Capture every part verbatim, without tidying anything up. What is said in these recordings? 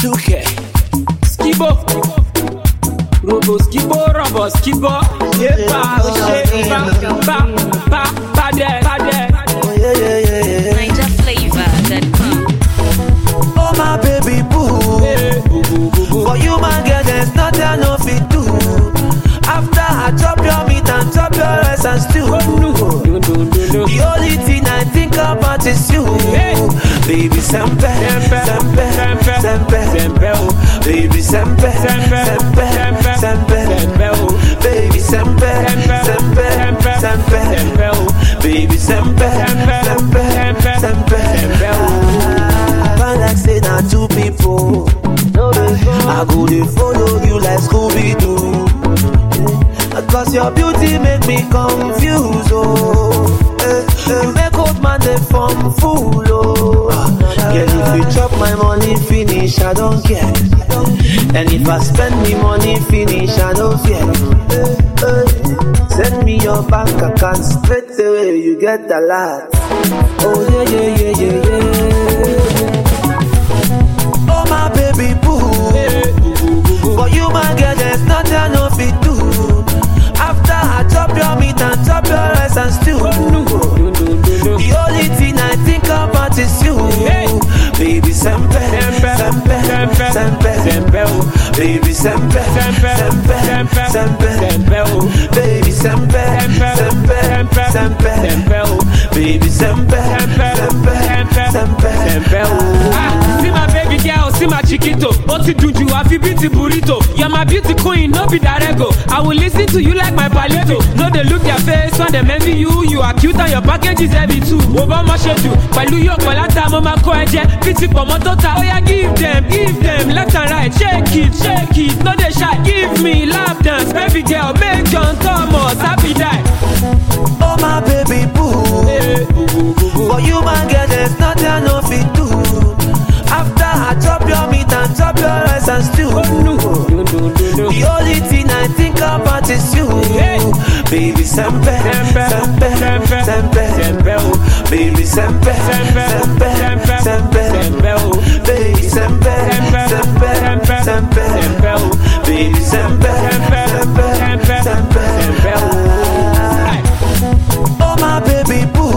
two K. Skibo. Robo skibo, robo skibo. Yeah, ba, shit, ba, ba, ba, ba, de, ba, de. Oh yeah, yeah, yeah, yeah. Niger flavor that come. Oh my baby boo. Yeah. For you my girl, there's nothing I no fit do. After I chop your meat and chop your rice and stew. Oh no, no, no, no. The only thing I think about is you. Hey. Baby sempe, sempe, sempe, sempe, sempe, oh. Baby sempe, sempe, sempe, sempe, sempe, oh. Baby sempe, sempe, sempe, sempe, sempe, oh. Baby sempe, sempe, sempe, sempe, sempe, oh. Find like say na two people. I go dey follow you like Scooby-Doo. Cause your beauty make me confused, oh. Eh, eh. You make old man dey form fool, oh. Girl, if you chop my money finish, I don't care. And if I spend me money finish, I don't fear. Eh, eh. Send me your bank account straight away, you get a lot. Oh yeah, yeah, yeah, yeah, yeah. Oh my baby boo. For you my girl, there's nothing I no fit do. After I chop your meat and chop your rice and stew. Oh no, no, no, no. The only thing I think about is you. Hey. Baby sempe, sempe, sempe, sempe, sempe, oh. Baby sempe, sempe, sempe, sempe, sempe, oh. Baby sempe, sempe, sempe, sempe, sempe, oh. Baby sempe, sempe, sempe, sempe, sempe, oh. Ah, see my baby girl, see my chiquito. What you do, you have to beat the burrito. You're my beauty queen, no be darego. I will listen to you like my palito. No, they look their face when they envy you. You are cute and your package is heavy too. Obama shedu, palu yo kolata, mama koeje. Pity for motota, oh yeah, give them, give them, left and right. Shake it, shake it, no they shy. Give me lap dance, baby girl, make John Thomas happy die. Oh my baby boo. For you my girl, there's nothing I no fit do. After I chop your meat and chop your rice and stew. Oh no, no, no, no, no. The only thing I think about is you. Hey. Baby sempe, sempe, sempe, sempe, sempe, oh. Baby sempe, sempe, sempe, sempe, sempe, oh. Baby sempe, sempe, sempe, sempe, sempe, oh. Baby sempe, sempe, sempe, sempe, sempe, oh. Oh my baby boo.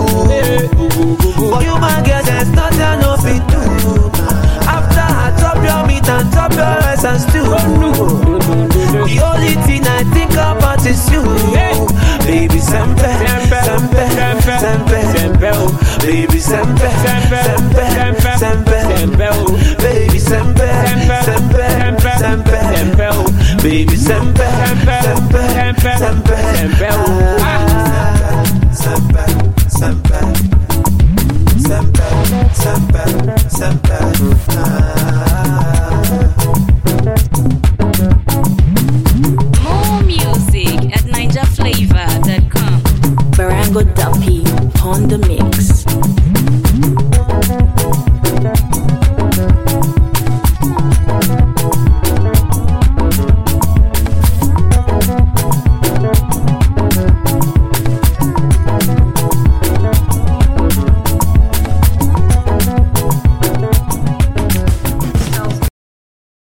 For you my girl, there's nothing I no fit do. After I chop your meat and chop your rice and stew. Oh no, no, no, no. The only thing I think about is you. Baby sempe, sempe, sempe, sempe, sempe, oh. Baby sempe, sempe, sempe, sempe, sempe, oh. Baby sempe, sempe, sempe, sempe, sempe, oh. Baby sempe, sempe, sempe, sempe, sempe, oh. Sempe, sempe, sempe, sempe, sempe, More music at niger flavor dot com. Barango Duppy on the mix.